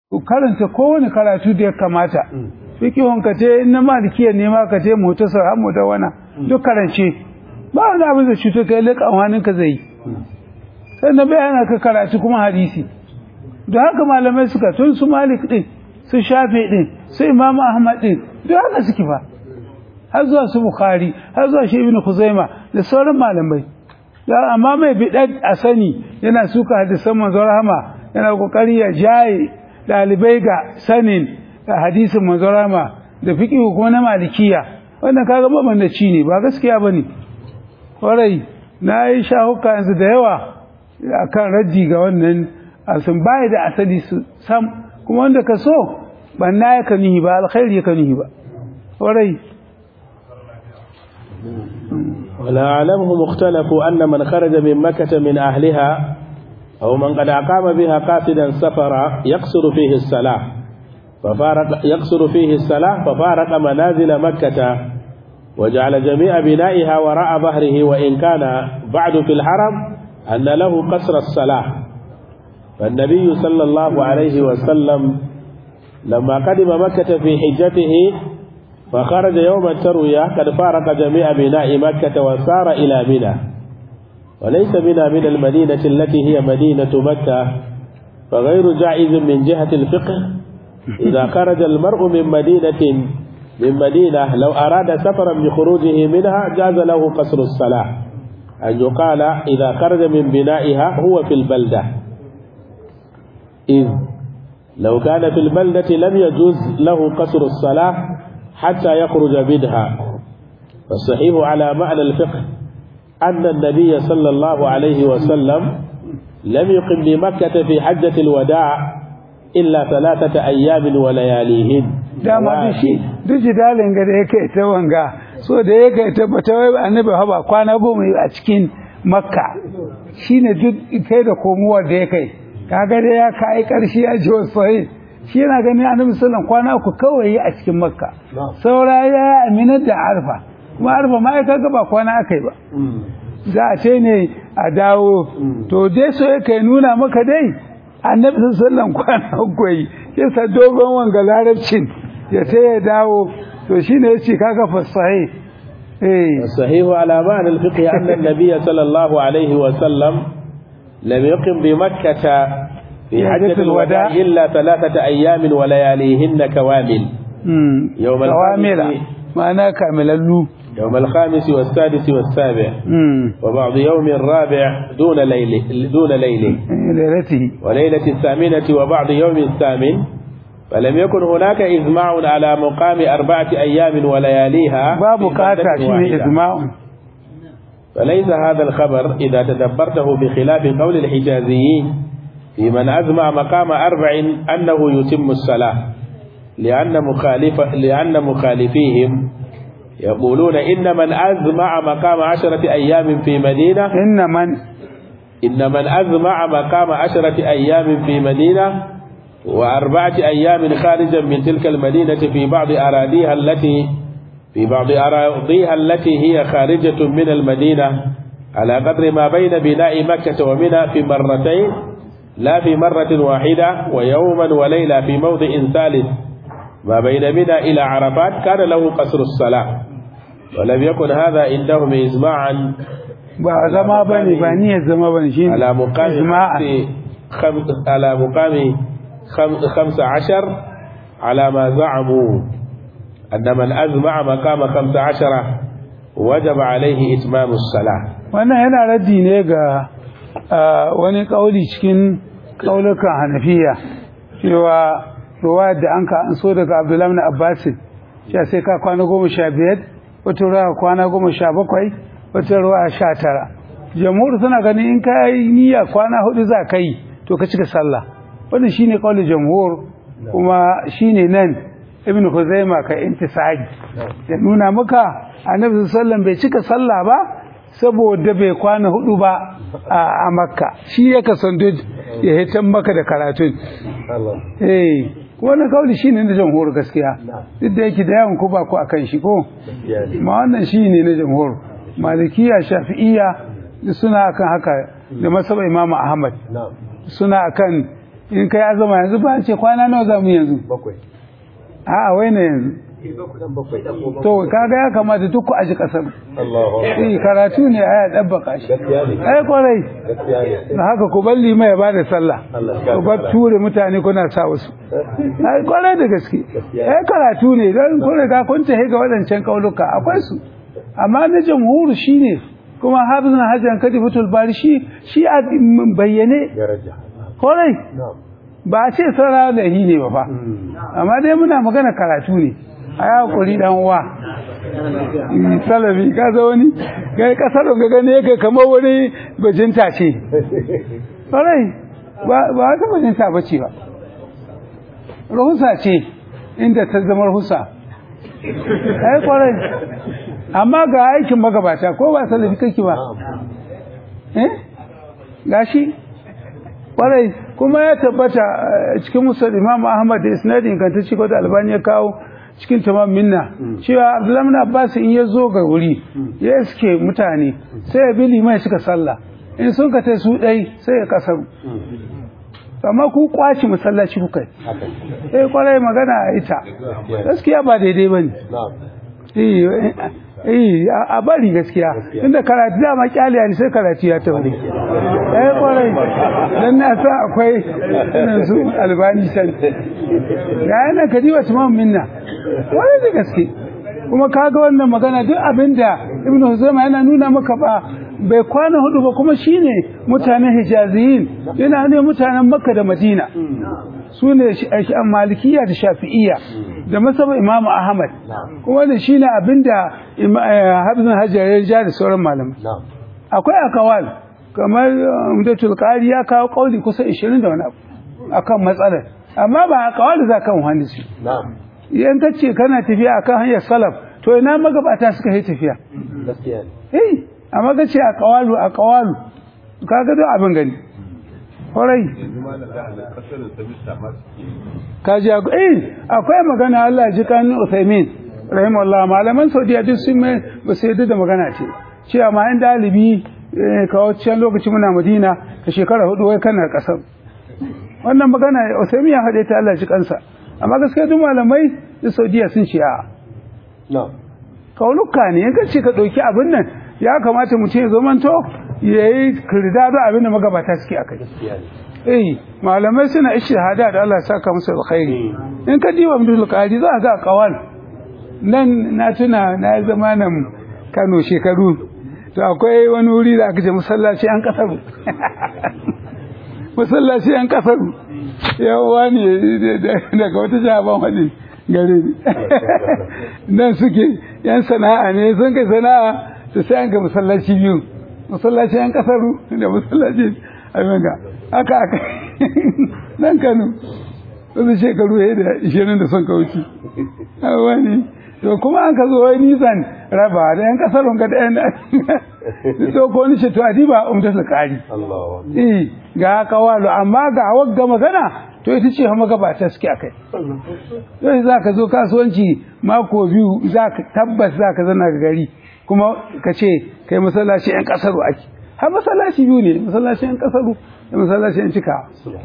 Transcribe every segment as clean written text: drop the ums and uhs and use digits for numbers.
karanta kowane karatu da ya kamata fikihun ka ce in na malikiyar ne ma ka ce mutasar har mu da wana duk karance ba wani abin da cutar kai leƙa wani ka zai sai na bayana ka karatu kuma hadisi da haka malamai suka tun su malik din su shafi din su imamu ahmad din duk haka suke ba har zuwa su bukhari har zuwa shi ibn khuzaima da sauran malamai amma mai bidat a sani yana suka hadisan manzon rahama yana kokari ya jaye dalibai ga sanin hadisin manzon rahama da fiqh kuma na malikiya wannan kaga mabandaci ne ba gaskiya bane kwarai nayi shahuka yanzu da yawa akan raddi ga wannan asun bai da asali su sam kuma wanda ka so banna ya kanihi ba alkhairi ya kanihi ba kwarai ولا أعلمهم اختلفوا أن من خرج من مكة من أهلها أو من قد أقام بها قاصدا سفرا يقصر فيه الصلاة ففارق منازل مكة وجعل جميع بنائها وراء ظهره وإن كان بعد في الحرم أن له قصر الصلاة. فالنبي صلى الله عليه وسلم لما قدم مكة في حجته فخرج يوم التروية قد فارق جميع بناء مكة وسار إلى منى، وليس منى من المدينة التي هي مدينة مكة، فغير جائز من جهة الفقه إذا خرج المرء من مدينة لو أراد سفرا بخروجه منها جاز له قصر الصلاة، أن يقال إذا خرج من بنائها هو في البلدة، إذ لو كان في البلدة لم يجوز له قصر الصلاة حتى يخرج منها. فالصحيح على معنى الفقه أن النبي صلى الله عليه وسلم لم يقم بمكة في حجة الوداع إلا 3 أيام ولياليهن. dama duk jidalin ga da yake ta wanga so da yake tabbata wai annabi haba kwana 10 a cikin makka shine duk kai da komuwar da yake kaga da ya kai karshe ya ji wasai shi yana gani annabi sallallahu kwana 3 kawai a cikin makka saura ya amina da arfa kuma arfa ma kaga ba kwana akai ba za a ce ne a dawo to dai so yake nuna maka dai annabi sallallahu kwana 3 yasa dogon wanga larabcin ya ta ya dawo to shine yace kaga fasahi الصحيح على معنى الفقه أن النبي صلى الله عليه وسلم لم يقم بمكة في حجة الوداع إلا 3 أيام ولياليهن كوامل. يوم كوامل معناه كامل يوم الخامس والسادس والسابع وبعض يوم الرابع دون ليلته وليلة الثامنة وبعض يوم الثامن. فلم يكن هناك إجماع على مقام 4 أيام ولياليها باب كاتا شيء إجماع. فليس هذا الخبر إذا تدبرته بخلاف قول الحجازيين في من أجمع مقام 4 أنه يتم الصلاة، لأن مخالفيهم يقولون إن من أجمع مقام 10 أيام في مدينة إن من أجمع مقام 10 أيام في مدينة و4 أيام خارجا من تلك المدينة في بعض أراضيها التي هي خارجة من المدينة على قدر ما بين بناء مكة ومنى في مرتين لا في مرة واحدة ويوما وليلة في موضع ثالث ما بين منى إلى عرفات كان له قصر الصلاة. ولم يكن هذا عندهم إجماعا على مقام 15 على ما زعموا أن من أجمع مقام 15 وجب عليه إتمام الصلاة. wannan yana raddi ne ga wani kauli cikin kaulukan Hanafiya cewa ruwa da an so daga Abdullahi ibn Abbas cewa sai ka kwana 15 wata ruwa kwana 17 wata ruwa 19. Jamhur suna ganin in kai niyya kwana 4 za ka yi to ka cika sallah. Wannan shine kaulin jamhur kuma shine nan Ibn Khuzaimah ka intisaji ya nuna maka Annabi sallallahu alaihi wasallam bai cika sallah ba saboda bai kwana 4 ba a Makka, shi ya kasance ya hitan maka da karatun. Wannan kauli shine na jamhur gaskiya, duk da yake da yawan ku ba ku akan shi ko ma wannan shine na jamhur. Malikiya, Shafi'iyya suna akan haka da masaba Imam Ahmad suna akan in kai azama yanzu ba ce kwana nawa za mu yanzu bakwai a'a wai na yanzu bakwai to kaga ya kamata duk ku aji kasar Allahu akbar karatu ne aya dabbaka shi gaskiya ne ai kwarai gaskiya ne da haka ku balli mai ba da sallah ku bar ture mutane kuna sa wasu ai kwarai da gaske ai karatu ne don kun riga kun tahe ga wadancan kauluka akwai su amma na jamhur shine kuma hafizun hajjan kadifatul bari shi a bayyane daraja kwarai na'am ba a ce sarara da hi ne ba fa amma dai muna magana karatu ne a ya hakuri dan uwa salabi ka zo wani ga kasar ga gane yake kamar wani bajinta ce kwarai ba wata bajinta ba ce ba rahusa ce inda ta zama rahusa ai kwarai amma ga aikin magabata ko ba salabi kake ba gashi kwarai kuma ya tabbata cikin musnad Imam Ahmad da isnadin ingantacce ko da Albani ya kawo cikin tamam minna cewa Abdullah ibn Abbas in ya zo ga wuri ya iske mutane sai ya bi limai suka sallah in sun ka tai su dai sai ya kasaru amma ku kwaci masallaci kuka kwarai magana ita gaskiya ba daidai bane a bari gaskiya inda karatu dama kyaliya ne sai karatu ya tabbata kwarai dan na sa akwai su Albani san ga yana kadiwa tamam minna wani da gaske kuma kaga wannan magana duk abinda Ibn Huzaima yana nuna maka ba bai kwana hudu ba kuma shine mutanen Hijaziyin yana ne mutanen Makka da Madina su ne Malikiya da Shafi'iyya da masaba Imam Ahmad kuma da shine abinda Hafizun Hajar ya ja da sauran malamai akwai akawal kamar Umdatul Qari ya kawo kauli kusa 20 da wani abu akan matsalar amma ba akawal za kan hadisi idan kace kana tafiya akan hanyar salaf to ina magabata suka yi tafiya gaskiya ne amma kace akawalu kaga duk abin gani horai kaji akwai magana Allah ji kan Uthaymin rahimahullah malaman Saudiya duk sun mai ba sai da magana ce cewa ma in dalibi kawo cikin lokaci muna Madina ka shekara 4 wai kana kasar wannan magana Uthaymin ya hade ta Allah ji kansa amma gaskiya duk malamai da Saudiya sun ce a kauluka ne in kace ka dauki abin nan ya kamata mutum ya zamanto yayi kirda da abin da magabata suke akai malamai suna ishihada da Allah saka musu alkhairi in ka diba Abdul Qadi za ga kawal nan na tuna na zamanin Kano shekaru to akwai wani wuri da aka ce masallaci an kasaru masallaci an kasaru yawa ne daga wata jaban wani gare nan suke yan sana'a ne sun kai sana'a to sai an ga masallaci biyu masallaci an kasaru da masallaci abinga aka nan Kano wasu shekaru ya da 20 da son kauci wani to kuma an ka zo wai nisan raba da yan kasarun ga da yan to ko ni ce to adiba umdatul qari ga kawalu amma ga wagga magana to ita ce magabata suke akai sai zaka zo kasuwanci mako biyu zaka tabbas zaka zana ga gari kuma ka ce kai masallaci yan kasaru ake har masallaci biyu ne masallaci yan kasaru da masallaci yan cika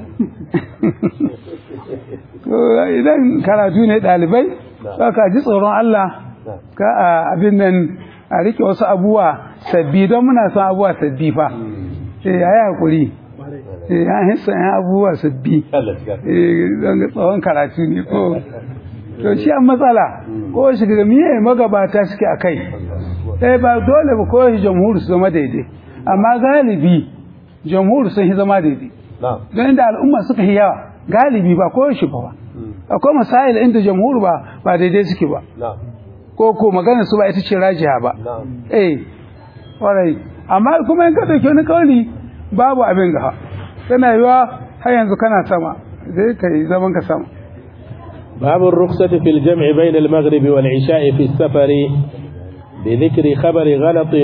to idan karatu ne dalibai ka ji tsoron Allah ka abin nan a rike wasu abubuwa sabbi don muna son abubuwa sabbi fa yayi hakuri ya hissa ya abubuwa sabbi don tsawon karatu ne ko to shi an matsala ko shi ga miye magabata suke akai ba dole ba ko jamhur su zama daidai amma galibi jamhur sun yi zama daidai don inda al'umma suka yi yawa galibi ba ko shi ba akwai masail inda jamhur ba daidai suke ba ko magana su ba ita ce rajiha ba warai amma kuma in ka dauke wani kauli babu abin ga kana yiwa har yanzu kana sama zai kai zaman ka sama باب الرخصة في الجمع بين المغرب والعشاء في السفر بذكر خبر غلط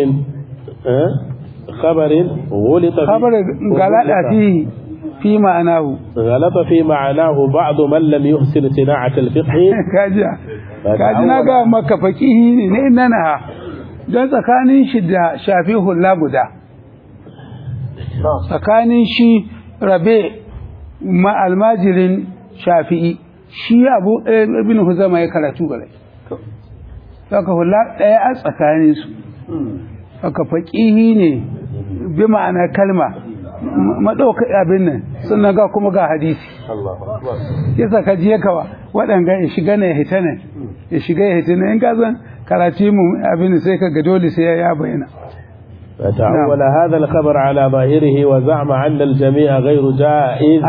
خبر غلط فيه في معناه غلط في معناه بعض من لم يحسن صناعة الفقه kaji na ga maka fakihi ne nana don tsakanin shi da shafi'ul la guda tsakanin shi rabe ma almajirin shafi'i shi abu ibn huzama ya karatu gare saka hula ɗaya a tsakanin su saka faqihi ne bi ma'ana kalma madauka abin nan sannan ga kuma ga hadisi yasa ka je kawa waɗanga ya shiga ne hitane ya shiga ya hitane in ka zan karatu mu abin sai ka ga dole sai ya bayyana. فتعول هذا الخبر على ظاهره وزعم أن الجميع غير جائز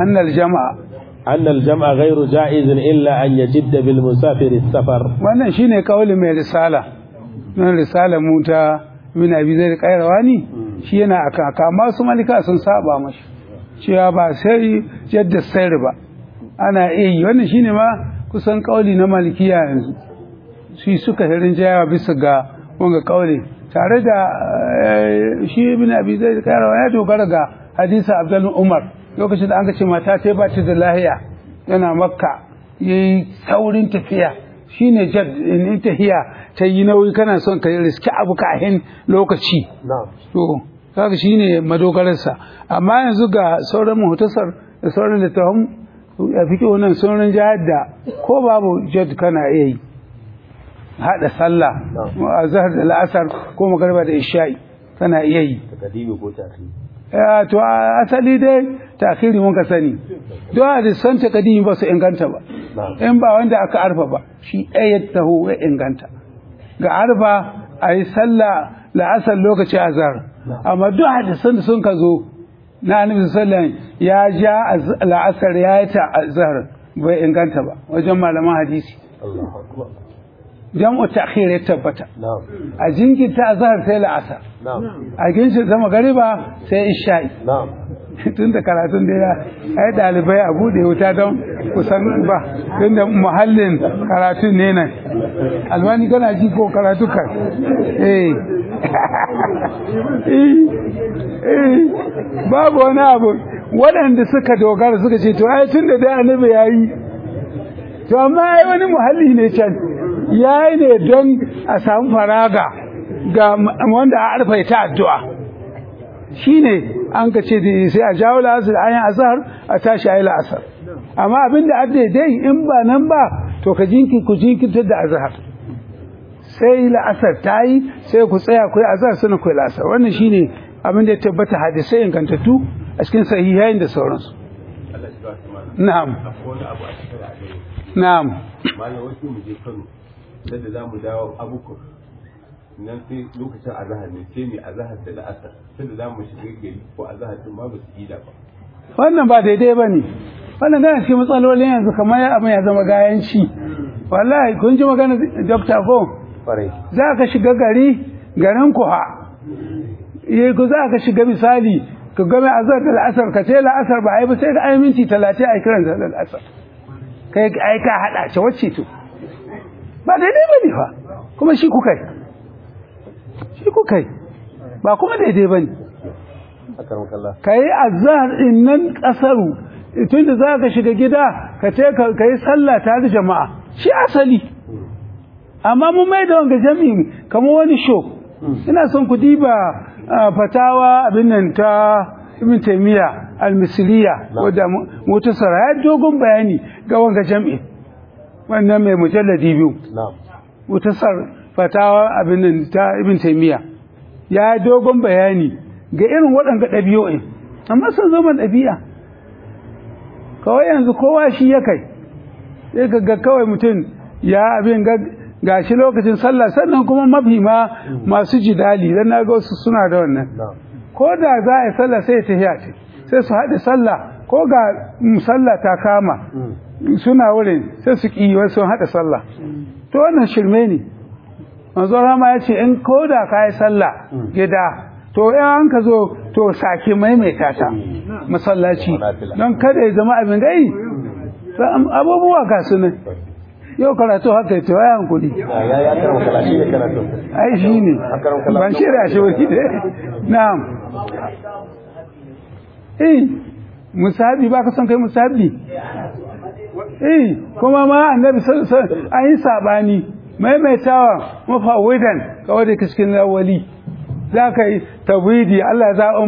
أن الجمع غير جائز إلا أن يجد بالمسافر السفر. wannan shine kaulin mai risala nan risala muta min abi zai kairawani shi yana aka amma su malika sun saba mashi cewa ba sai jadda sayar ba ana yi wannan shine ma kusan kauli na malikiya yanzu shi suka hirin jayawa bisa ga wanga kauli tare da shi ibn abi zaid karawa ya dogara ga hadisi abdul umar lokacin da an ce mata ta ba ta da lahiya yana makka yayi saurin tafiya shine jad in tahiya ta yi nauyi kana son ka riski abu kahin lokaci to kaga shine madogararsa amma yanzu ga sauran muhtasar da sauran littafin a fiki wannan sauran jihar da ko babu jad kana iya yi hada sallah azhar da al'asar ko magriba da isha'i kana iya yi takadimi ko ta'khiri to asali dai ta'khiri mun ka sani do hadisan takadimi ba su inganta ba in ba wanda aka arfa ba shi ɗaya taho ya inganta ga arfa ayi sallah la'asar lokaci azhar amma duk hadisan da sun ka zo na annabi sallallahu ya ja la'asar ya ta azhar bai inganta ba wajen malaman hadisi Allahu akbar jam'u ta'khir ya tabbata a jinkirta azhar sai la'asar a ginshi zama gariba sai isha'i tun da karatun da ya ai dalibai a bude wuta don kusan ba tun da muhallin karatun ne nan alwani kana ji ko karatu kan babu wani abu waɗanda suka dogara suka ce to ai tun da dai annabi yayi to amma ai wani muhalli ne can yayi ne don a samu faraga ga wanda a arfaita addu'a shine an ka ce sai a jawo la'asar ayin azhar a tashi ayi la'asar amma abinda a daidai in ba nan ba to ka jinkirtar da azhar sai la'asar ta yi sai ku tsaya ku yi azhar sana ku yi la'asar wannan shine abinda ya tabbata hadisai ingantattu a cikin sahihain da sauransu na'am na'am malam wasu mu je Kano da za mu dawo abukur nan sai lokacin azahar ne sai mai azahar da la'asar sai da za mu shiga gari ko azahar din ma ba su yi da ba wannan ba daidai ba ne wannan gana cikin matsalolin yanzu kamar abin ya zama gayanci wallahi kun ji magana dokta ko za ka shiga garin ku ha ku za ka shiga misali ka game azahar da la'asar ka ce la'asar ba a yi ba sai ka ai minti 30 a kiran da la'asar kai ai ka hada ce wacce to ba daidai ba ne fa kuma shi kukai ba kuma daidai ba ne ka yi azahar in nan ƙasaru tun da za ka shiga gida ka ce ka yi sallah ta da jama'a shi asali amma mun mai da wanga jami'i kamar wani show ina son ku diba fatawa abin nan ta ibn taymiya al-misriya wadda mutasara ya dogon bayani ga wanga jami'i wannan mai mujalladi biyu mutasar fatawa abin nan ta ibn taymiya ya dogon bayani ga irin waɗanda ɗabi'o'in amma sun zama ɗabi'a kawai yanzu kowa shi ya kai sai ga kawai mutum ya abin ga shi lokacin sallah sannan kuma mafi ma masu jidali dan na ga wasu suna da wannan ko da za a yi sallah sai ta hiya ce sai su haɗe sallah ko ga sallah ta kama suna wurin sai su ƙi wasu haɗa sallah to wannan shirme ne manzo rama ya ce in ko da ka yi sallah gida to in ka zo to sake maimaita ta masallaci don kada ya zama abin gai abubuwa ga su ne yau karatu haka ya tawaye hankuli ai shi ne ban shirya shi wani da na'am musabi ba ka son kai musabi kuma ma annabi an yi sabani maimaitawa mafawidan kawai da cikin lawali za ka yi tabwidi Allah ya zaɓin ma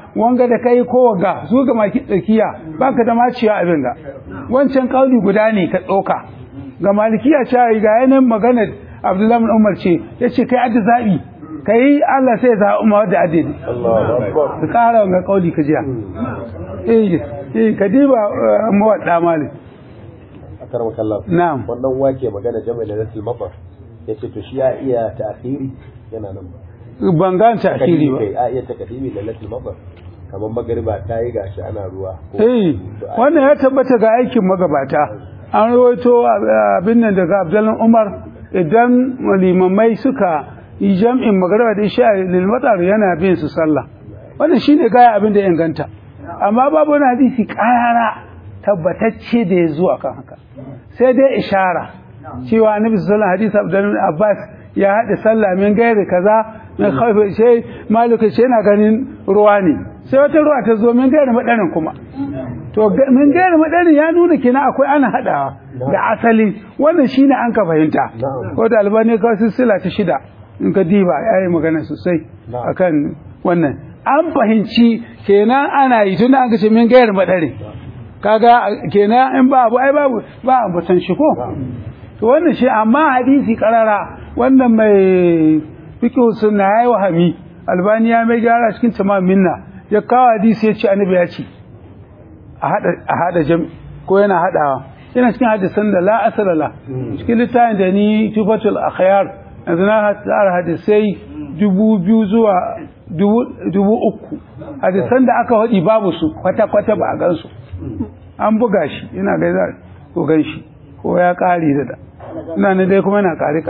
wanga da kai ko wanga su ga maki tsakiya baka da maciya abin ga wancan kauli guda ne ka tsoka ga malikiya cewa ga yanin magana Abdullahi bin Umar ce yace kai adda zabi kai Allah sai za umma da adadi Allahu akbar ka kara ga kauli ka jiya ka diba muwadda malik akarmaka Allah na'am wannan wake magana jama'a da rasul matar yace to shi ya iya ta'khiri yana nan ba ban ga ta'khiri ba a iya takdimi da rasul matar kamar magariba ta yi gashi ana ruwa wannan ya tabbata ga aikin magabata an rawaito abin nan daga Abdullahi Umar idan limamai suka yi jam'in magariba da isha lil matar yana bin su sallah wannan shine gaya abin da ya inganta amma babu wani hadisi karara tabbatacce da ya zo akan haka sai dai ishara cewa annabi sallallahu alaihi wasallam hadisi Abdullah Abbas ya hada sallah min gairi kaza min khawfi sai malika ce yana ganin ruwa ne sai wata ruwa ta zo min gairi madarin kuma to min gairi madarin ya nuna kina akwai ana hadawa da asali wannan shine an ka fahimta ko da albani ka silsila ta 6 in ka diba yayi magana sosai akan wannan an fahimci kenan ana yi tunda an ce min gairi madarin kaga kenan in ba abu ai babu ba ambatan shi ko to wannan shi amma hadisi karara wannan mai fiqh sunna yayi wahami albani ya mai gyara cikin tamam minna ya kawo hadisi ya ce annabi ya ce a hada jam ko yana hadawa yana cikin hadisan da la asala la cikin littafin da ni tufatul akhyar yanzu na tsara hadisai 2000 zuwa 3000 hadisan da aka hadi babu su kwata ba a gansu an buga shi ina ga za ko gan shi ko ya kare da ina ne dai kuma yana kare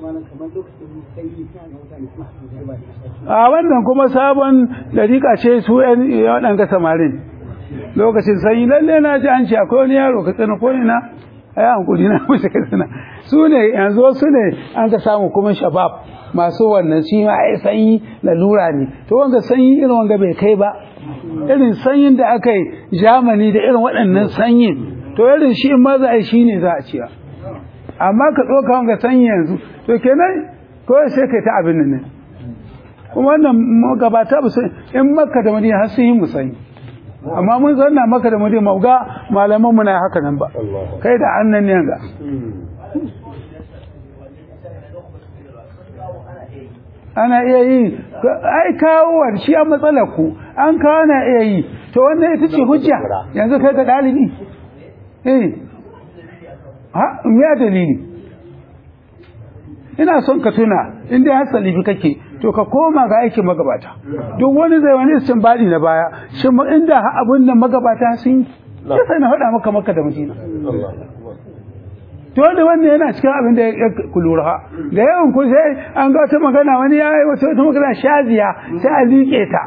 a wannan kuma sabon dariƙa ce su waɗanga samarin lokacin sanyi lalle na ji an ce akwai wani yaro ka tsina ko ina a yi hankuli na mace ka tsina su ne yanzu su ne an ka samu kuma shabab masu wannan shi ma ai sanyi lalura ne to wanga sanyi irin wanga bai kai ba irin sanyin da aka yi Germany da irin waɗannan sanyin to irin shi in ma za a yi shi ne za a ciya amma ka ɗauka wanga sanyi yanzu to kenan kawai sai kai ta abin nan kuma wannan magabata ba su in Makka da Madina har sun yi musanyi amma mun zanna Makka da Madina ma ga malaman mu na haka nan ba kai da annan ne ga ana iya yi ai kawo shi a matsalar ku an kawo na iya yi to wannan ita ce hujja yanzu kai ka dalibi ha me dalili ina son ka tuna in dai har salibi kake to ka koma ga aikin magabata duk wani zai wani istinbadi na baya shin inda abun nan magabata sun yi sai na faɗa maka Makka da Madina dole wannan yana cikin abin da ya kulura da yawan ku sai an ga wata magana wani ya yi wata magana shaziya sai a liƙe ta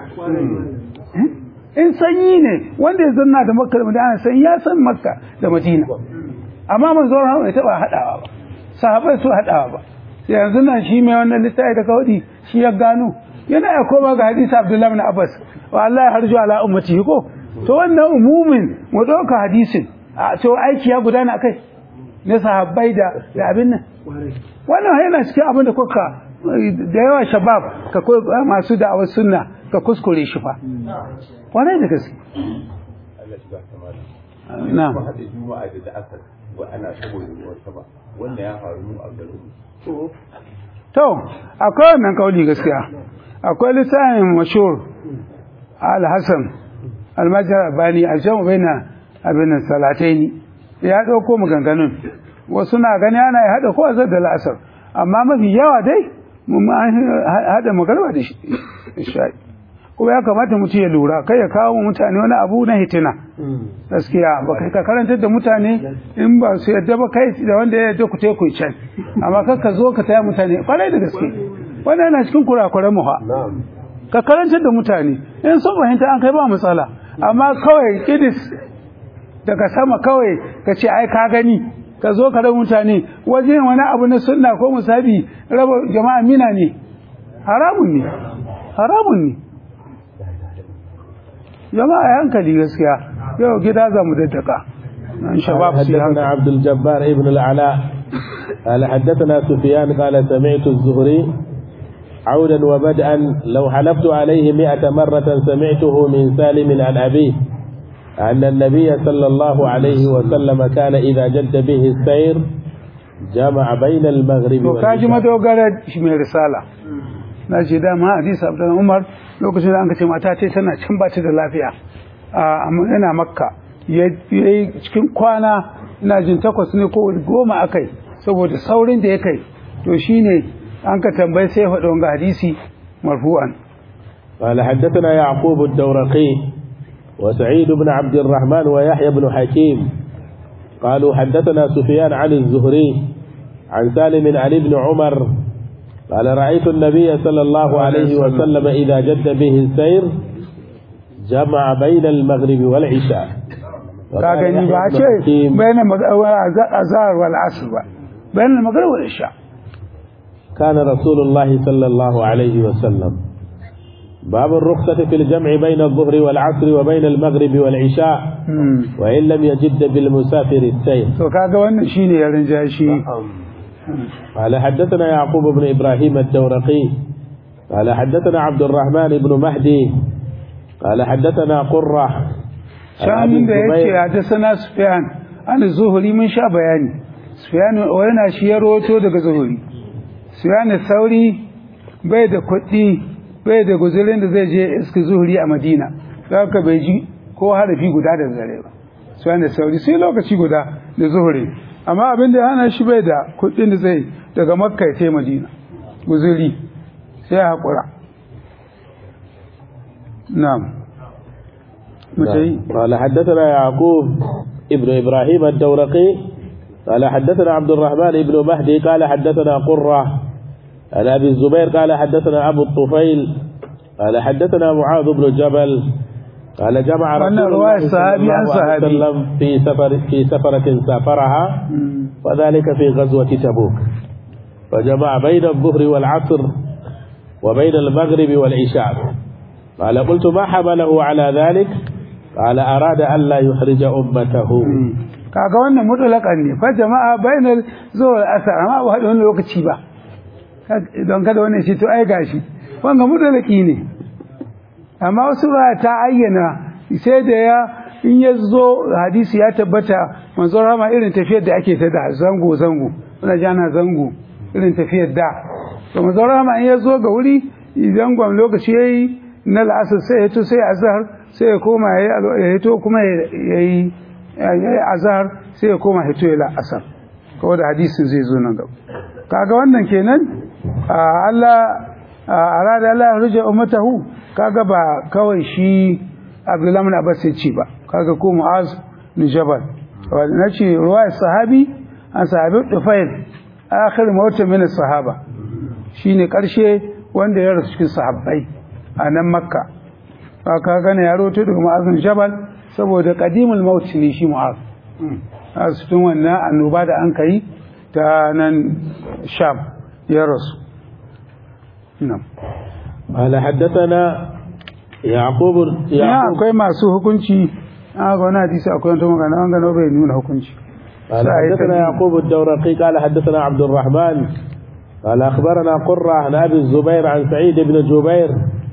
in sanyi ne wanda ya zanna da Makka da Madina sanyi ya san Makka da Madina amma manzo Allah bai taba hadawa ba sahabbai su hadawa ba sai yanzu nan shi mai wannan littafi da kawadi shi ya gano yana ya koma ga hadisi Abdullah ibn Abbas wallahi harju ala ummati ko to wannan umumin mu dauka hadisin a to aiki ya gudana akai ne sahabbai da abin nan wannan yana cikin abin da kuka da yawa shabab ka masu da'awar sunna ka kuskure shi fa wannan da gaske Allah shi ba ta mala na'am hada juma'a da asar wa ana saboda ruwan sama wannan ya faru mu a garin to akwai wannan kauli gaskiya akwai lisanin mashhur al-Hasan al-Majra bani al-jamu baina abin salataini ya dauko maganganun wasu na gani ana hada ko azar da la'asar amma mafi yawa dai mun hada magarba da shi kuma ya kamata mutum ya lura kai ya kawo mutane wani abu na hitina gaskiya ba kai ka karantar da mutane in ba su yadda ba kai da wanda ya yadda ku te ku can amma kar ka zo ka taya mutane kwarai da gaske wannan yana cikin kurakuran mu ha ka karantar da mutane in sun fahimta an kai ba matsala amma kawai kidis daga sama kawai ka ce ai ka gani ka zo ka rabu mutane wajen wani abu na sunna ko musabi raba jama'a mina ne haramun ne jama'a hankali gaskiya yau gida za mu daddaka an shabab su حدثنا عبد الجبار ابن العلاء قال حدثنا سفيان قال سمعت الزهري عودا وبدءا لو حلفت عليه 100 مرة سمعته من سالم عن أبيه أن النبي صلى الله عليه وسلم كان إذا جد به السير جمع بين المغرب وكاجي ما دوغارا shi mai risala na ce da ma hadisi Abdullah Umar lokacin da an ka ce mata ce tana can ba ta da lafiya yana Makka yayi cikin kwana ina jin 8 ne ko 10 akai saboda saurin da ya kai to shine an ka tambaye sai faɗo ga hadisi marfu'an قال حدثنا يعقوب الدورقي وسعيد بن عبد الرحمن ويحيى بن حكيم قالوا حدثنا سفيان عن الزهري عن سالم عن ابن عمر قال رأيت النبي صلى الله عليه وسلم إذا جد به السير جمع بين المغرب والعشاء كاغني باشي بين الأزهر والعصر بين المغرب والعشاء كان رسول الله صلى الله عليه وسلم باب الرخصة في الجمع بين الظهر والعصر وبين المغرب والعشاء وإن لم يجد بالمسافر السير فكاغا wannan shine ya rinja shi قال حدثنا يعقوب بن إبراهيم الدورقي قال حدثنا عبد الرحمن بن مهدي قال حدثنا قرة شان da yake حدثنا سفيان عن الزهري من sha bayani سفيان yana shi ya roto daga zuhuri Sufyan Sauri bai da kuɗi bai da guzurin da zai je iska zuhuri a Madina haka bai ji ko harafi guda da zare ba Sufyan Sauri sai lokaci guda da zuhuri amma abin da hana shi bai da kuɗin da zai daga Makka ya Madina guzuri sai ya hakura na'am قال حدثنا يعقوب ابن إبراهيم الدورقي قال حدثنا عبد الرحمن بن مهدي قال حدثنا قرة عن أبي الزبير قال حدثنا أبو الطفيل قال حدثنا معاذ بن جبل قال جمع رسول الله صلى الله عليه وسلم في سفرة سافرها وذلك في غزوة تبوك فجمع بين الظهر والعصر وبين المغرب والعشاء قال قلت ما حمله على ذلك قال أراد أن لا يحرج أمته kaga wannan mutlakan ne fa jama'a bainal zuwa asar amma ba wani lokaci ba don kada wannan shi to ai gashi wanga mutlaki ne amma wasu ba ta ayyana sai da ya in ya zo hadisi ya tabbata manzon rama irin tafiyar da ake ta da zango wannan jana zango irin tafiyar da to manzon rama in ya zo ga wuri idan gwam lokaci yayi na al'asr sai ya to sai azhar sai ya koma ya to kuma yayi azhar sai ya koma hito ila asar kawai da hadisin zai zo nan gaba kaga wannan kenan Allah arada Allah ya ruje ummatahu kaga ba kawai shi Abdullah ibn Abbas ya ce ba kaga ko Mu'az bin Jabal wannan ce ruwaya sahabi an sahabi Tufail akhir mawta min sahaba shine karshe wanda ya rasu cikin sahabbai a nan Makka kaga ne ya roto daga Mu'az bin Jabal saboda qadimul maut ne shi Mu'az a cikin wannan annoba da an kai ta nan Sham ya rasu na'am قال حدثنا يعقوب akwai masu hukunci ga wani hadisi akwai wata magana an gano bai nuna hukunci قال حدثنا يعقوب الدورقي قال حدثنا عبد الرحمن قال أخبرنا قرة عن أبي الزبير عن سعيد بن جبير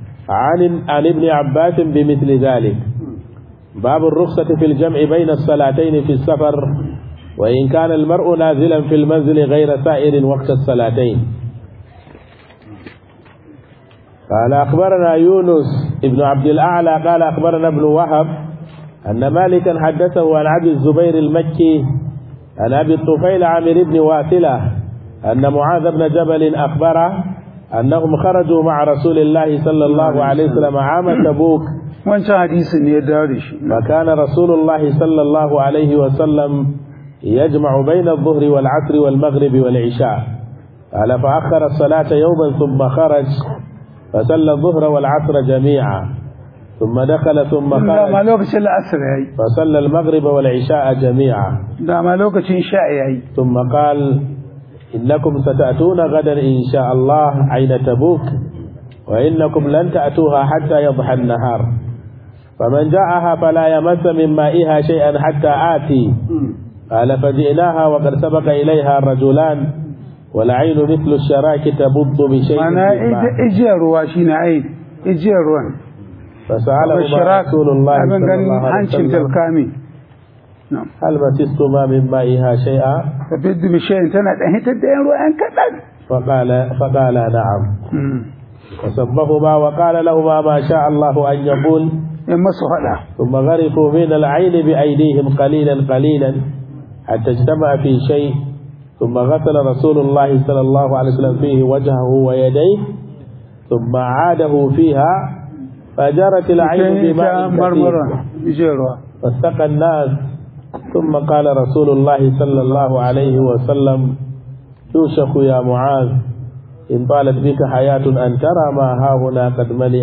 عن ابن عباس بمثل ذلك باب الرخصة في الجمع بين الصلاتين في السفر وإن كان المرء نازلا في المنزل غير سائر وقت الصلاتين قال أخبرنا يونس ابن عبد الأعلى قال أخبرنا ابن وهب أن مالكا حدثه عن أبي الزبير المكي عن أبي الطفيل عامر بن واثلة أن معاذ بن جبل أخبره أنهم خرجوا مع رسول الله صلى الله عليه وسلم عام تبوك وكان رسول الله صلى الله عليه وسلم يجمع بين الظهر والعصر والمغرب والعشاء قال فأخر الصلاة يوما ثم خرج فصلى الظهر والعصر جميعا ثم دخل ثم خرج فصلى المغرب والعشاء جميعا ثم قال إنكم ستأتون غدا إن شاء الله عين تبوك وإنكم لن تأتوها حتى يضحى النهار فمن جاءها فلا يمس من مائها شيئا حتى آتي قال فجئناها وقد سبق إليها الرجلان والعين مثل الشراك تبض بشيء mana من ماء. ijiyar ruwa shine ayin ijiyar ruwan فسأله الشراك رسول الله abin صلى ganin الله عليه hancin وسلم talkami na'am هل مسستما من مائها شيئا tabiddu bi shay'in tana dan hitar da yan ruwa yan kadan فقال نعم وسبهما وقال لهما ما شاء الله أن يقول in masu hada ثم غرفوا من العين بأيديهم قليلا قليلا حتى اجتمع في شيء ثم غسل رسول الله صلى الله عليه وسلم فيه وجهه ويديه ثم عاده فيها فجرت العين بماء كثير marmara ijiyar ruwa فاستقى الناس ثم قال رسول الله صلى الله عليه وسلم يوشك يا معاذ إن طالت بك حياة أن ترى ما هاهنا قد ملئ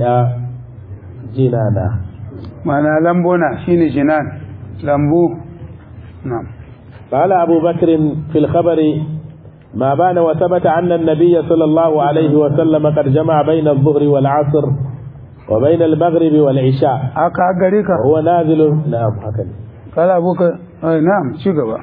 جنانا mana lambuna shine jinan lambu na'am قال أبو بكر في الخبر ما بان وثبت أن النبي صلى الله عليه وسلم قد جمع بين الظهر والعصر وبين المغرب والعشاء haka gare ka وهو نازل نعم هكذا قال أبوك نعم شو قبل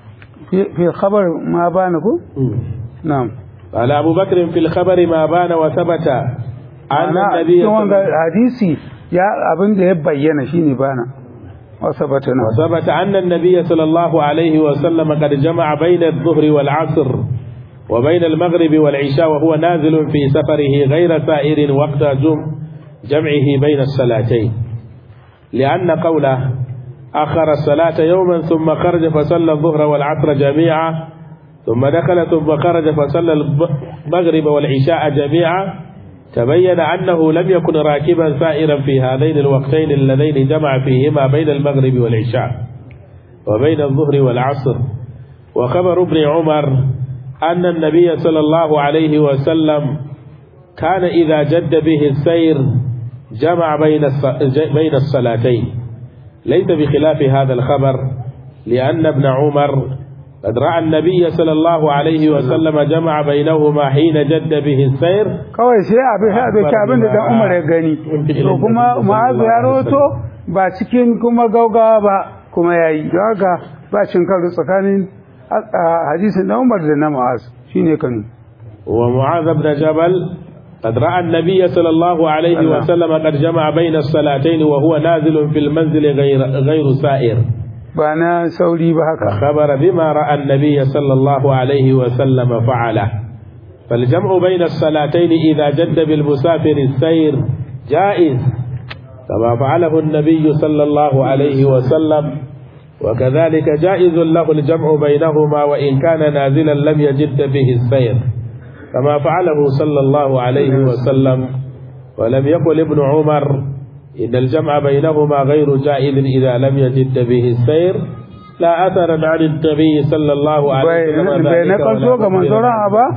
في الخبر ما بانكو نعم قال أبو بكر في الخبر ما بان وثبت أن النبي صلى الله عليه وسلم hadisi ya abin da ya bayyana shine bana wasabatana وثبت أن النبي صلى الله عليه وسلم قد جمع بين الظهر والعصر وبين المغرب والعشاء وهو نازل في سفره غير سائر وقت جمعه بين الصلاتين لأن قوله أخر الصلاة يوما ثم خرج فصلى الظهر والعصر جميعا ثم دخل ثم خرج فصلى المغرب والعشاء جميعا تبين أنه لم يكن راكبا سائرا في هذين الوقتين اللذين جمع فيهما بين المغرب والعشاء وبين الظهر والعصر. وخبر ابن عمر أن النبي صلى الله عليه وسلم كان إذا جد به السير جمع بين الصلاتين ليس بخلاف هذا الخبر لأن ابن عمر قد رأى النبي صلى الله عليه وسلم جمع بينهما حين جد به السير kawai sai abin da dan Umar ya gani to kuma Mu'adh ya rawato ba cikin kuma gaugawa ba kuma yayi don haka ba cin karo tsakanin hadisin dan Umar da na Mu'adh shine kanu ومعاذ بن جبل قد رأى النبي صلى الله عليه وسلم قد جمع بين الصلاتين وهو نازل في المنزل غير سائر بانا سوري بهكا خبر بما رأى النبي صلى الله عليه وسلم فعله. فالجمع بين الصلاتين إذا جد بالمسافر السير جائز كما فعله النبي صلى الله عليه وسلم وكذلك جائز له الجمع بينهما وإن كان نازلا لم يجد به السير كما فعله صلى الله عليه وسلم. ولم يقل ابن عمر إن الجمع بينهما غير جائز إذا لم يجد به السير لا أثر عن النبي صلى الله عليه وسلم بينك سوق من زرع أبا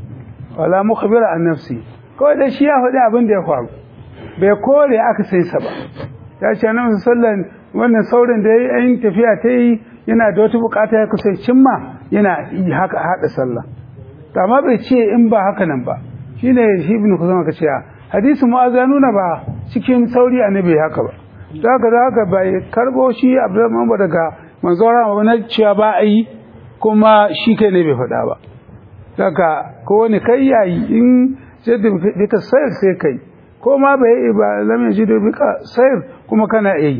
ولا مخبر عن نفسي kawai da shi ya faɗi abin da ya faru bai kore aka sai sa ba ya ce nan sallan wannan saurin da yayin tafiya ta yi yana da wata bukata ya kusa cimma yana yi haka hada sallah to amma bai ce in ba haka nan ba shine shi ibn Khuzaimah ka ce hadisi Mu'adh ya nuna ba cikin sauri annabi haka ba da haka bai karbo shi Abdurrahman ba daga manzora ba na cewa ba a yi kuma shi kai ne bai faɗa ba daga ko wani kai yayi in jadda bika sayar sai kai ko ma bai yi ba lam yajidu bika sayar kuma kana yi.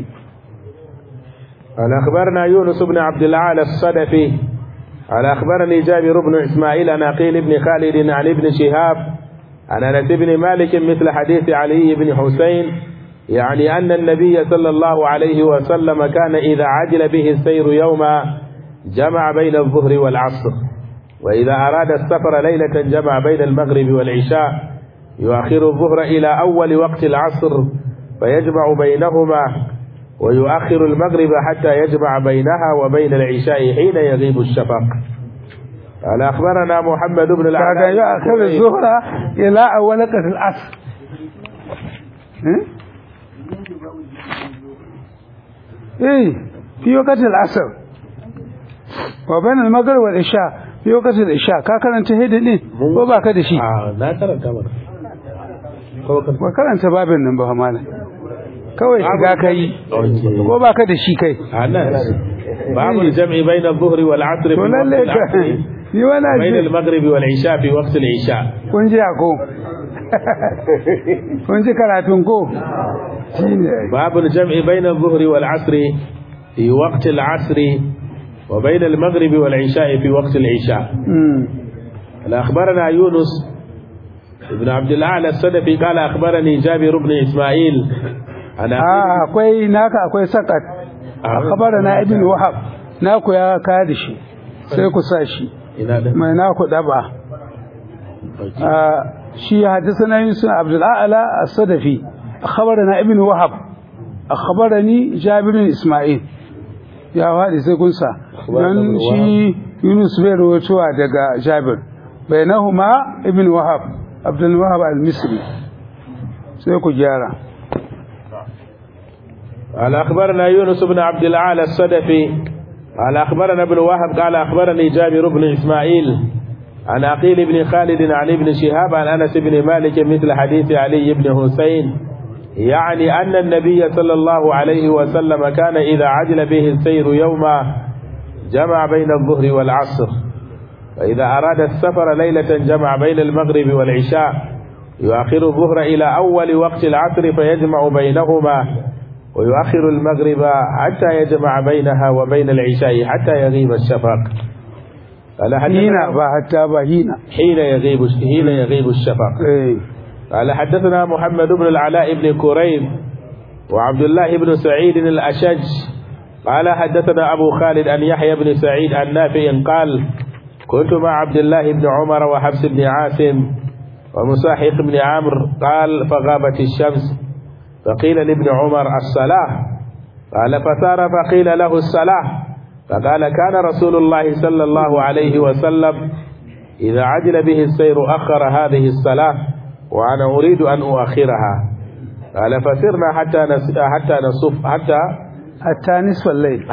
قال أخبرنا يونس بن عبد العال الصدفي قال أخبرني جابر بن إسماعيل عن عقيل بن خالد عن ابن شهاب عن أنس بن مالك مثل حديث علي بن حسين يعني أن النبي صلى الله عليه وسلم كان إذا عجل به السير يوما جمع بين الظهر والعصر وإذا أراد السفر ليلة جمع بين المغرب والعشاء يؤخر الظهر إلى أول وقت العصر فيجمع بينهما ويؤخر المغرب حتى يجمع بينها وبين العشاء حين يغيب الشفق. قال أخبرنا محمد بن العلاء يؤخر الظهر إلى أول وقت العصر إيه في وقت العصر وبين المغرب والعشاء في وقت العشاء كاكرن تهدي ko baka da shi na karanta mana ba karanta babin nan ba malam kawai shiga kai ko baka da shi kai babu jam'i bayna adh-dhuhri wal 'asr to lalle ni wala بين المغرب والعشاء في وقت العشاء kun ji ko kun ji karatun ko shine باب الجمع بين الظهر والعصر في وقت العصر وبين المغرب والعشاء في وقت العشاء أخبرنا يونس بن عبد الأعلى السدفي قال أخبرني جابر بن إسماعيل أنا akwai naka akwai sakat akhbarana ibn wahab naku ya kada shi sai ku sa shi mai naku daba shi hadisana yusuf abdul a'la as-sadafi akhbarana ibn wahab akhbarani jabir bin isma'il ya wadi sai kun sa dan shi yunus bai rawaitowa daga jabir bainahuma ibn wahab abdul wahab al-misri sai ku gyara قال أخبرنا يونس بن عبد الأعلى السدفي قال أخبرنا ابن وهب قال أخبرني جابر بن إسماعيل عن عقيل بن خالد عن ابن شهاب عن أنس بن مالك مثل حديث علي بن حسين يعني أن النبي صلى الله عليه وسلم كان إذا عجل به السير يوما جمع بين الظهر والعصر فإذا أراد السفر ليلة جمع بين المغرب والعشاء يؤخر الظهر إلى أول وقت العصر فيجمع بينهما ويؤخر المغرب حتى يجمع بينها وبين العشاء حتى يغيب الشفق حين يغيب الشفق قال حدثنا محمد بن العلاء بن كريب وعبد الله بن سعيد الأشج قال حدثنا أبو خالد أن يحيى بن سعيد عن نافع قال كنت مع عبد الله بن عمر وحفص بن عاصم ومساحق بن عمرو قال فغابت الشمس فقيل لابن عمر الصلاة قال فثار فقيل له الصلاة فقال كان رسول الله صلى الله عليه وسلم إذا عجل به السير أخر هذه الصلاة وأنا أريد أن أؤخرها قال فسرنا حتى نصف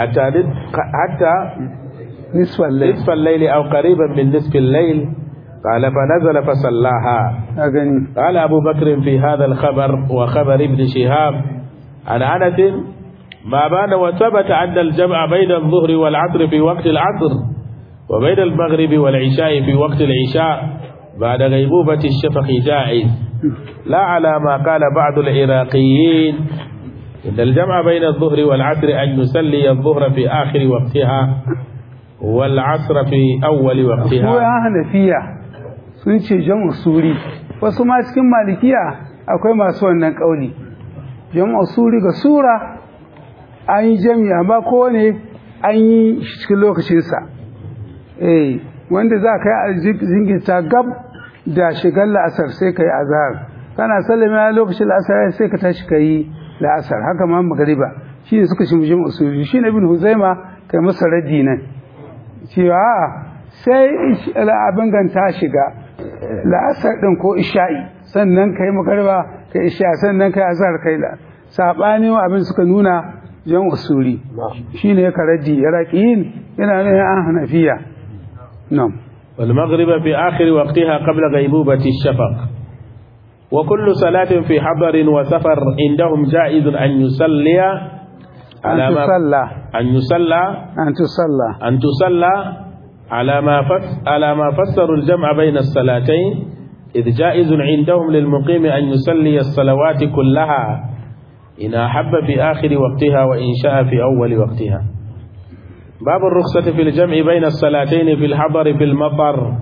الليل أو قريبا من نصف الليل قال فنزل فصلاها قال أبو بكر في هذا الخبر وخبر ابن شهاب عن أنس ما بان وثبت أن الجمع بين الظهر والعصر في وقت العصر وبين المغرب والعشاء في وقت العشاء بعد غيبوبة الشفق جائز لا على ما قال بعض العراقيين إن الجمع بين الظهر والعصر أن يصلي الظهر في آخر وقتها والعصر في أول وقتها sun ce jam'u suri wasu ma cikin malikiya akwai masu wannan kauli jam'u suri ga sura an yi jami'a ba kowane an yi cikin lokacinsa wanda za ka yi zinginta gab da shigar la'asar sai ka yi azhar kana sallama lokacin la'asar sai ka tashi ka yi la'asar haka ma magariba shi ne suka shi jam'u suri shi ne ibn huzaima kai masa raddi nan cewa sai abin ganta shiga la'asar ɗin ko isha'i sannan kai magariba kai isha sannan kai azhar kai la sabani abin suka nuna jan usuri shine ya karaji iraqiyin yana ne an hanafiya nam wal maghrib fi akhir waqtiha qabla ghaibubati ash-shafaq wa kullu salatin fi hadarin wa safar indahum jaiz an yusalliya an tusalla على ما فسروا الجمع بين الصلاتين إذ جائز عندهم للمقيم أن يصلي الصلوات كلها إن أحب في آخر وقتها وإن شاء في أول وقتها باب الرخصة في الجمع بين الصلاتين في الحضر في المطر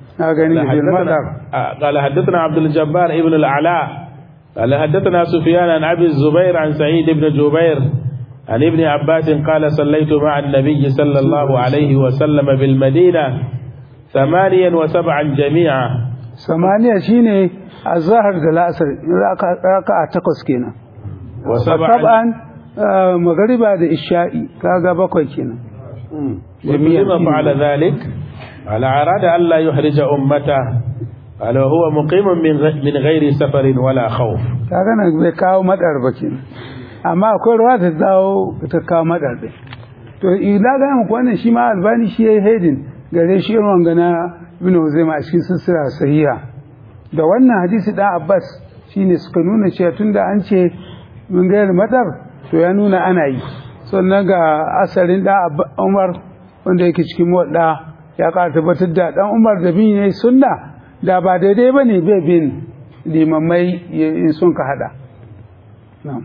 قال حدثنا عبد الجبار ابن الأعلاء قال حدثنا سفيان عن أبي الزبير عن سعيد بن جبير عن ابن عباس قال صليت مع النبي صلى الله عليه وسلم بالمدينة 8 و7 جميعا 8 شيني الظهر ده العصر ركعة 8 kenan و7 مغربا ده إشائي كاغا 7 kenan ولما فعل ذلك على أراد ألا يحرج أمته قال هو مقيم من غير سفر ولا خوف kaga nan bai kawo madar bakin amma akwai ruwa ta dawo ta kawo madar din to ila ga mu wannan shi ma albani shi yayi hedin gare shi irin wangana ibn Uzaima a cikin silsila sahiha da wannan hadisi da Abbas shine suka nuna cewa tunda an ce mun ga madar to ya nuna ana yi sannan ga asarin da Umar wanda yake cikin wadda ya ƙara tabbatar da dan Umar da bin yayi sunna da ba daidai bane bai bin limamai in sun ka hada na'am.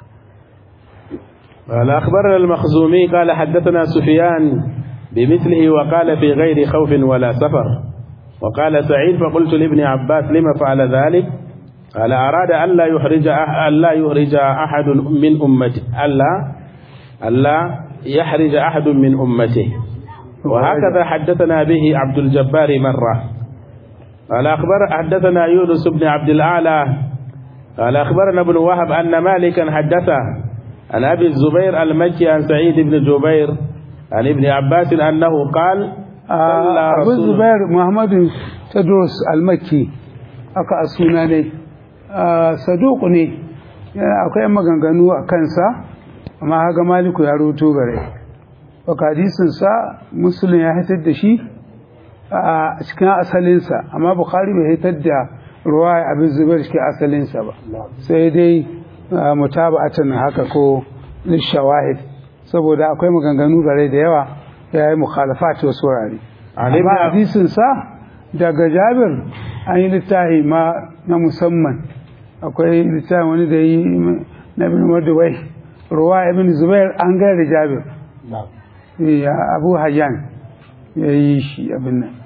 قال أخبرنا المخزومي قال حدثنا سفيان بمثله وقال في غير خوف ولا سفر. وقال سعيد فقلت لابن عباس لما فعل ذلك؟ قال أراد ألا يحرج أحد من أمته ألا يحرج أحد من أمته. وهكذا حدثنا به عبد الجبار مرة. قال حدثنا يونس بن عبد الأعلى قال أخبرنا ابن وهب أن مالكا حدثه عن أبي الزبير المكي عن سعيد بن جبير عن ابن عباس أنه قال أبو الزبير محمد تدرس المكي أكا أسوناني صدوقني akwai maganganu a kansa amma haka maliku ya rubuto gare baka hadisin sa muslim ya hitar da shi a cikin asalinsa amma bukhari bai hitar da ruwaya abin zubair cikin asalinsa ba sai dai mutaba'atan haka ko lishawahid saboda akwai maganganu gare da yawa ya yi mukhalafat wasu wurare amma hadisin sa daga Jabir an yi littafi ma na musamman akwai littafin wani da yi na ibn Mardawai ruwa ibn Zubair an ga da Jabir ya Abu Hayyan ya yi shi abin nan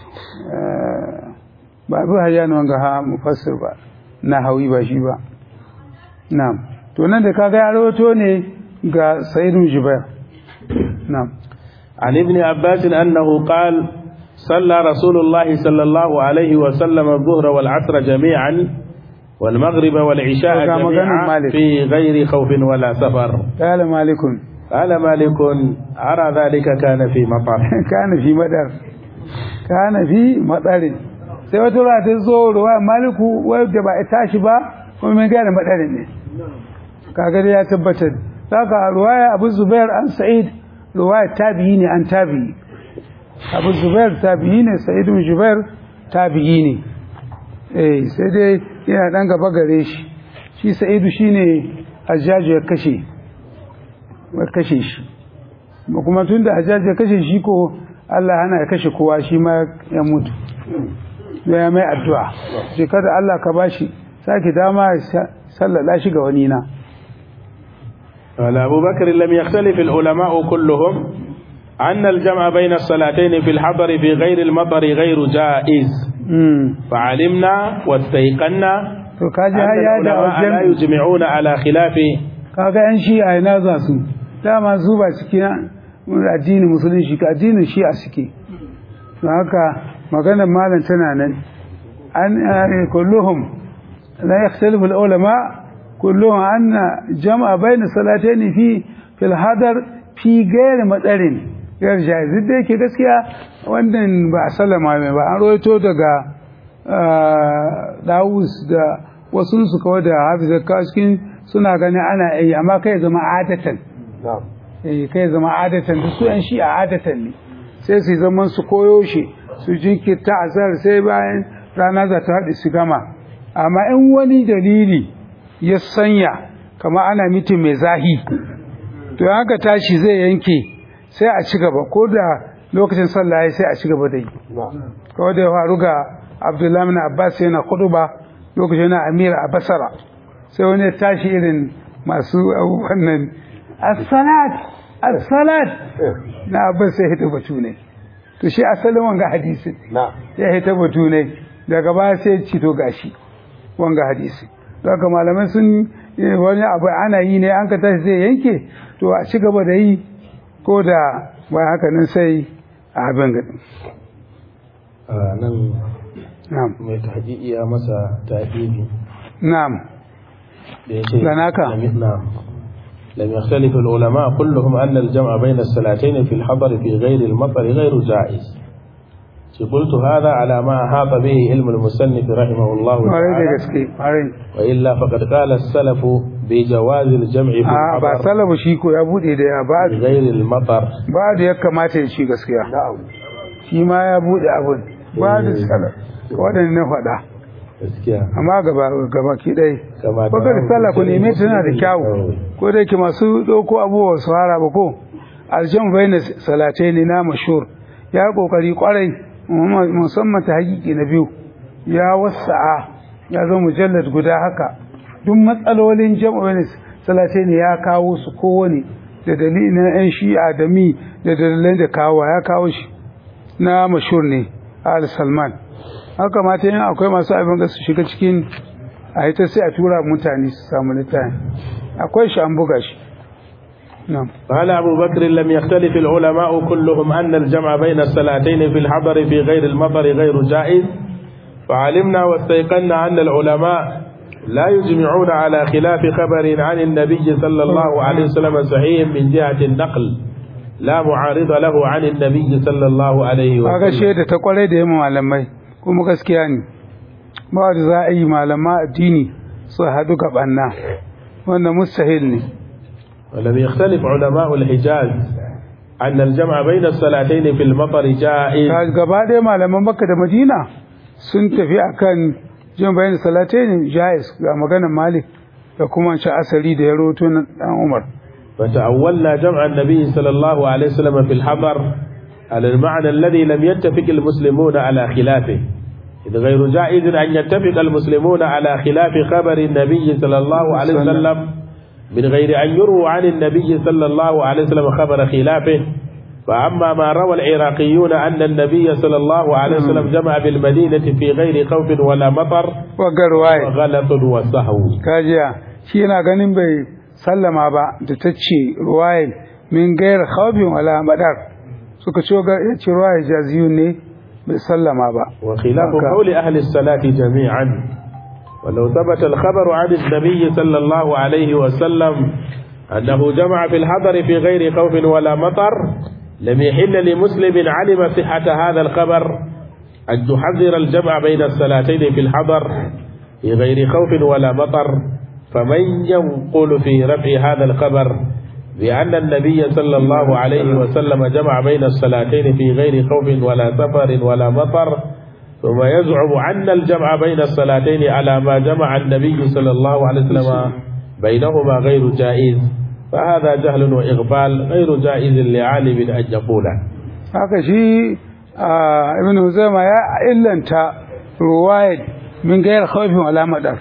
ba Abu Hayyan wanga ha mufassir ba na hawi ba shi ba na'am to nan da kaga ya rawato ne ga Sa'id ibn Jubair na'am عن ابن عباس أنه قال صلى رسول الله صلى الله عليه وسلم الظهر والعصر جميعا والمغرب والعشاء جميعا في غير خوف ولا سفر. قال مالك أرى ذلك كان في مطر كان في مطر sai wata ruwa ta zo ruwa maliku wadda ba ita shi ba kuma mai gane madarin ne kaga ya tabbatar saka ruwaya Abu Zubair an Sa'id ruwaya tabi'i ne an tabi'i Abu Zubair tabi'i ne Sa'id ibn Jubair tabi'i ne sai dai yana dan gaba gare shi Sa'idu shine Hajjaj ya kashe shi kuma tunda Hajjaj ya kashe shi ko Allah hana ya kashe kowa shi ma ya mutu ya mai addu'a sai kada Allah ka bashi saki dama sallala shi ga wani na قال أبو بكر لم يختلف العلماء كلهم أن الجمع بين الصلاتين في الحضر في غير المطر غير جائز فعلمنا واستيقنا أن العلماء لا يجمعون على خلاف kaga yan shi'a ina za su dama su ba cikin addinin musulunci ka addinin shi'a suke to haka maganar malam tana nan an kulluhum la yakhtalifu al-ulama kulluhum anna jam'a bayna salatayn fi al-hadar fi ghayr madarin yar jaiz da yake gaskiya wannan ba sallama mai ba an roito daga Dawus da wasu su kawai da Hafizat Kaskin suna ganin ana yi amma kai zama adatan kai zama adatan da su yan shi a adatan ne sai su zaman su koyo shi su jinkirta azhar sai bayan rana za ta haɗe su gama amma in wani dalili ya sanya kama ana mitin mai zahi to haka tashi zai yanke sai a ci gaba ko da lokacin sallah sai a ci gaba da yi kawai da ya faru ga Abdullahi bin Abbas yana kuduba lokacin na Amira a Basra sai wani ya tashi irin masu abubuwan nan as-salat na Abbas sai hita batu ne to shi asalin wanga hadisi ya hita batu ne daga baya sai ci to gashi wanga hadisi daga malamai sun wani abu ana yi ne an ka tashi zai yanke to a ci gaba da yi ko da bayan haka nan sai a abin gadi nan mai tahqiqi ya masa tahqiqi na'am lanaka نعم لم يختلف العلماء كلهم أن الجمع بين الصلاتين في الحضر في غير المطر غير جائز قلت هذا على ما أحاط به علم المصنف رحمه الله تعالى وإلا فقد قال السلف بجواز الجمع في الحضر ba salafu shi ko ya bude da ya ba غير المطر ba da ya kamata ya ci gaskiya shi ma ya bude abun ba da salaf wadannan faɗa gaskiya amma gaba ki dai bakar sallah ku neme tana da kyawu ko da yake masu doko abubuwa su fara ba ko aljam bayna salatayn na mashhur ya kokari kwarai musamman ta hakiki na biyu ya wasa'a ya zo mujallad guda haka duk matsalolin jam'u salatai ne ya kawo su kowane da dalilin yan shi'a da mi da dalilan da kawo ya kawo shi na mashhur ne al salman haka mata yin akwai masu abin da su shiga cikin a ita sai a tura mutane su samu littafin akwai shi an buga shi قال أبو بكر لم يختلف العلماء كلهم أن الجمع بين الصلاتين في الحضر في غير المطر غير جائز فعلمنا واستيقنا أن العلماء لا يجمعون على خلاف خبر عن النبي صلى الله عليه وسلم صحيح من جهة النقل لا معارض له عن النبي صلى الله عليه وسلم. هذا شيء تقول ده malamai kuma gaskiya ne ba da za a yi malama addini su haɗu gabanna wannan mustahil ne. ولم يختلف علماء الحجاز أن الجمع بين الصلاتين في المطر جائز. gaba ɗaya malaman Makka da Madina sun tafi akan jin bayan salatain jaiz ga maganar Malik da kuma shi asali da ya roto na dan Umar. فتأولنا جمع النبي صلى الله عليه وسلم في الحضر على المعنى الذي لم يتفق المسلمون على خلافه إذ غير جائز أن يتفق المسلمون على خلاف خبر النبي صلى الله عليه وسلم من غير أن يرووا عن النبي صلى الله عليه وسلم خبر خلافه. فأما ما روى العراقيون أن النبي صلى الله عليه وسلم جمع بالمدينة في غير خوف ولا مطر وغلط وسهو. كاجيا شينا غنين بي سلم أبا تتشي رواية من غير خوف ولا مطر suka ce yace ruwaya jaziyun ne bai sallama ba. وخلاف قول أهل الصلاة جميعا ولو ثبت الخبر عن النبي صلى الله عليه وسلم أنه جمع في الحضر في غير خوف ولا مطر لم يحل لمسلم علم صحة هذا الخبر أن تحذر الجمع بين الصلاتين في الحضر في غير خوف ولا مطر. فمن ينقل في رفع هذا الخبر بأن النبي صلى الله عليه وسلم جمع بين الصلاتين في غير خوف ولا سفر ولا مطر ثم يزعم أن الجمع بين الصلاتين على ما جمع النبي صلى الله عليه وسلم بينهما غير جائز فهذا جهل وإغفال غير جائز لعالم أن يقوله. haka shi ibn Huzaima ya illanta ruwaya min gayar khawfin wala madar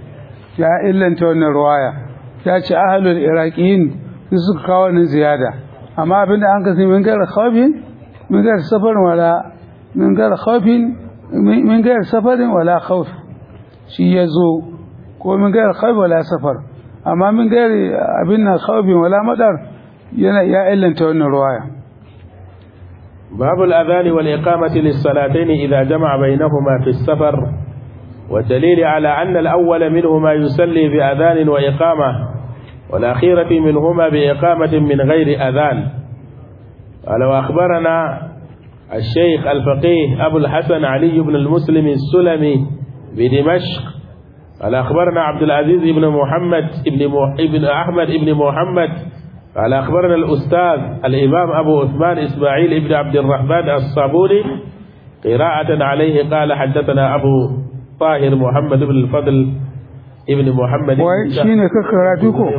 ya illanta wannan ruwaya ya ce ahlul iraqiyin su suka kawo wannan ziyada amma abinda an kasi min gayar khawfin min gayar safarin wala min gayar khawfin min gayar safarin wala khawf shi yazo ko min gayar khawf wala safar amma min gayar abin nan khawfin wala madar yana ya illanta wannan ruwaya. باب الأذان والإقامة للصلاتين إذا جمع بينهما في السفر والدليل على أن الأول منهما يصلي بأذان وإقامة والأخيرة منهما بإقامة من غير أذان. قال وأخبرنا الشيخ الفقيه أبو الحسن علي بن المسلم السلمي بدمشق قال أخبرنا عبد العزيز بن محمد ابن أحمد ابن محمد قال أخبرنا الأستاذ الإمام أبو عثمان إسماعيل ابن عبد الرحمن الصابوني قراءة عليه قال حدثنا أبو طاهر محمد بن الفضل ابن محمد وشين كقراتكم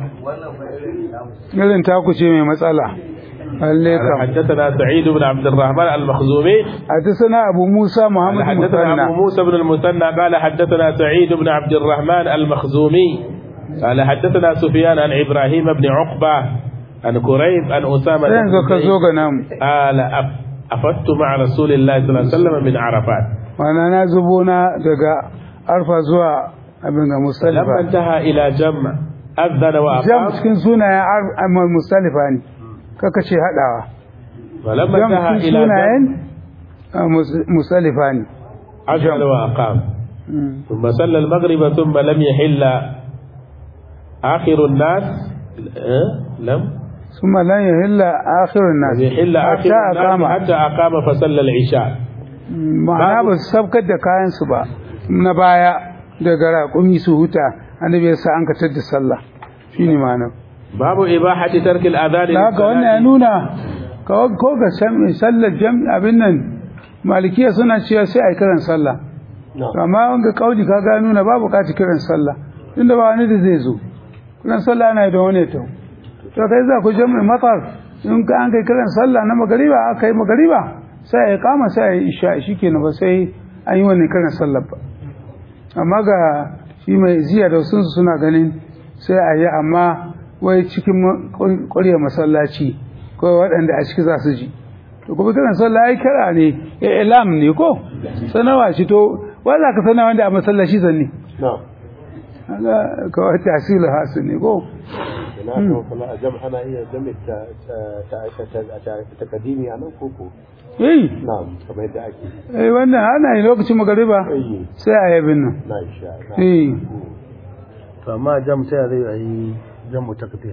قال تاكو شيء من مسألة حدثنا سعيد بن عبد الرحمن المخزومي حدثنا أبو موسى محمد حدثنا أبو موسى بن المثنى قال حدثنا سعيد بن عبد الرحمن المخزومي قال حدثنا سفيان عن إبراهيم بن عقبة عن كريب عن أسامة قال أفدت مع رسول الله صلى الله عليه وسلم من عرفات وأنا نازبونا دقاء أرفع زوا ابن مصطلفة لما انتهى إلى جمع أذن وأقام جمع سكن سنة أما المصطلفة يعني ككشي هذا فلما انتهى إلى جمع مصطلفة يعني أذن وأقام ثم صلى المغرب ثم لم يحل آخر الناس لم ثم لا يحل آخر الناس يحل آخر الناس حتى أقام فصلى العشاء ma'ana ba su sabkar da kayansu ba na baya daga raƙumi su huta annabi ya sa an katar da sallah shine ma'ana babu ibahati tarkil adhan haka wannan ya nuna ko ga sallar jami'i abin nan malikiya suna cewa sai a kiran sallah amma wanga kauli kaga nuna babu buƙatar kiran sallah inda ba wani da zai zo kiran sallah ana da wani to kai za ku jami'i matar in ka an kai kiran sallah na magariba aka yi magariba sai ya kama sai ya yi isha shikenan ba sai an yi wannan kiran sallah ba amma ga shi mai ziya da sun suna ganin sai a yi amma wai cikin ƙwarya masallaci ko waɗanda a ciki za su ji to kuma kiran sallah ai kira ne ya ilam ne ko sanawa shi to wanda ka sana wanda a masallaci zanne kaga kawai tasiru hasu ne ko ana iya jami takadimi a nan koko na'am kamar yadda ake wannan ana yi lokacin magariba sai a yabin nan na isha to amma jam sai zai yi jamu takdir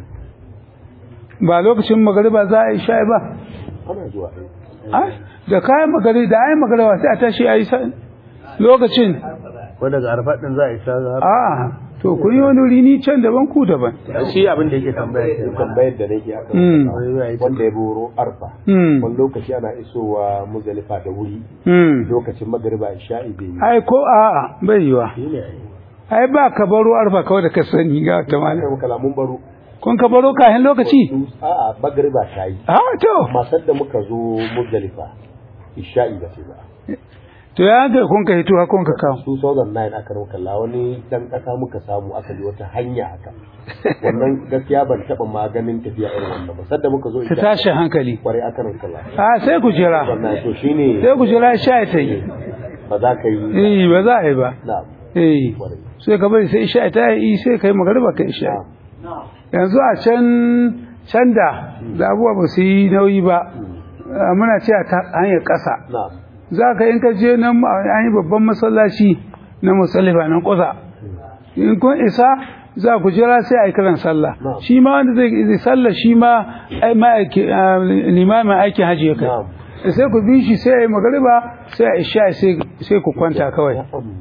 ba lokacin magariba za a yi sha'i ba ana zuwa da kayan magari da ayi magariba sai a tashi a yi lokacin ko daga arfa din za a isa a to kun yi wani wuri ni can daban ku daban shi abin da yake tambayar da nake aka wanda ya boro arfa wani lokaci ana isowa muzalifa da wuri lokacin magariba isha'i bai yi ai ko a bai yiwa ai ba ka baro arfa kawai da ka sani ga ta malam kalamun baro kun ka baro kayan lokaci a'a magariba ta yi to masar da muka zo muzalifa isha'i ba sai ba to ya ga kun ka hito ha kun ka kawo 2009 aka rauka la wani dan kasa muka samu aka yi wata hanya haka wannan gaskiya ban taba maganin tafiya irin wannan ba sadda muka zo ta tashi hankali kwarai aka rauka la sai ku jira wannan to shine sai ku jira sha ta yi ba za ka yi ba za a yi ba na'am sai ka bari sai isha ta yi sai kai magariba ka isha yanzu a can da abubuwa ba su yi nauyi ba muna cewa ta hanyar ƙasa za ka in ka je nan an yi babban masallaci na musalifa nan kusa in kun isa za ku jira sai a yi kiran sallah shi ma wanda zai sallah shi ma limamin aikin hajji ya kai sai ku bi shi sai a yi magariba sai a isha sai ku kwanta kawai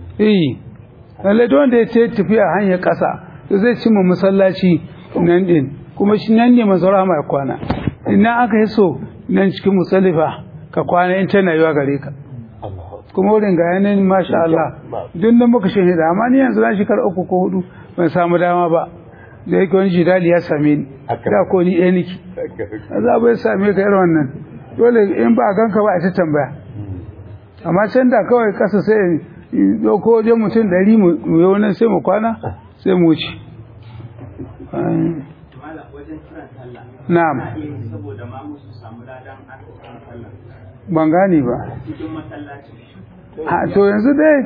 lalle don da ya ce tafiya hanyar ƙasa to zai cimma masallaci nan din kuma shi nan ne manzo rahama ya kwana ina aka yi so nan cikin musalifa ka kwana in tana yiwa gare ka kuma wurin ga yanayin masha Allah duk da muka shahida amma ni yanzu na shekara 3 ko 4 ban samu dama ba da yake wani jidali ya same ni da ko ni ɗaya niki za bai same ka irin wannan dole in ba ganka ba a ta tambaya amma can da kawai kasa sai ɗauko wajen mutum 100 mu yau nan sai mu kwana sai mu wuce na'am saboda ma musu samu ladan sallah ban gane ba cikin masallaci to yanzu dai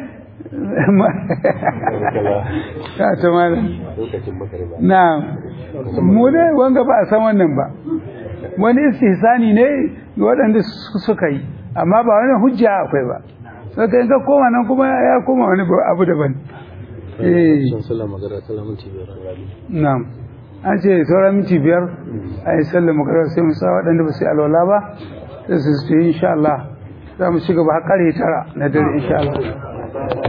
ta ta malam na'am mu dai wanga ba a san wannan ba wani istihsani ne waɗanda suka yi amma ba wani hujja akwai ba sai in ka koma nan kuma ya koma wani abu daban na'am an ce sauran minti 5 a yi sallar makarar sai mu sa waɗanda ba su yi alwala ba sai su yi insha Allah za mu ci gaba har ƙarfe 9 na dare insha Allah